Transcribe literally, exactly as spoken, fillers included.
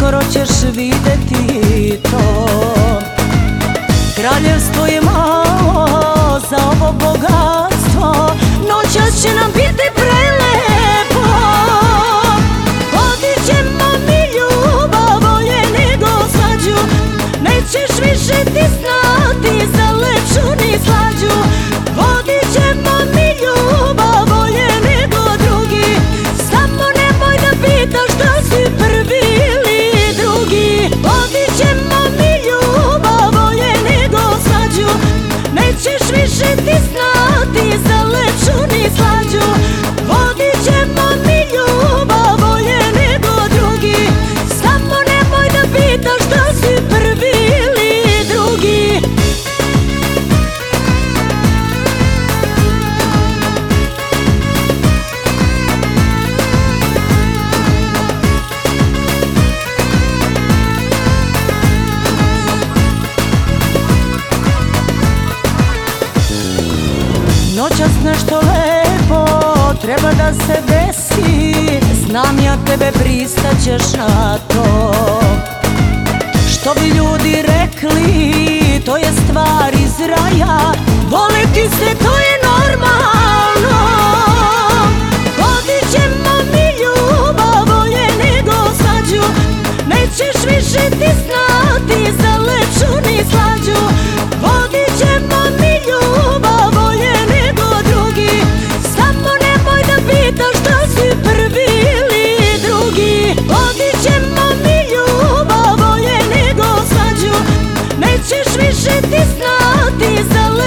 uskoro ćeš videti to. Kraljevstvo je malo za ovo bogatstvo, noćas će nam biti prelepo. Vodit ćemo mi ljubav bolje nego svađu, nećeš više ti znati za lepšu ni slađu. Vodit ćemo mi ljubav bolje nego drugi, samo nemoj da pitaš da si prvi ili drugi. Vodit ćemo mi ljubav bolje nego svađu, nećeš više ti znati za lepšu ni slađu. Vodit ćemo mi ljubav bolje nego drugi, samo nemoj da pitaš da si prvi ili drugi. Noćas nešto lepo treba da se desi, znam ja tebe, pristaćeš na to. Što bi ljudi rekli, to je stvar iz raja, voliti se to je normalno. Vodit ćemo mi ljubav bolje nego svađu, nećeš više ti znati za lepšu ni slađu. Vodit ćemo mi ljubav bolje nego drugi, samo nemoj da pitaš da si prvi ili drugi. Vodit ćemo mi ljubav bolje nego svađu, nećeš više ti znati za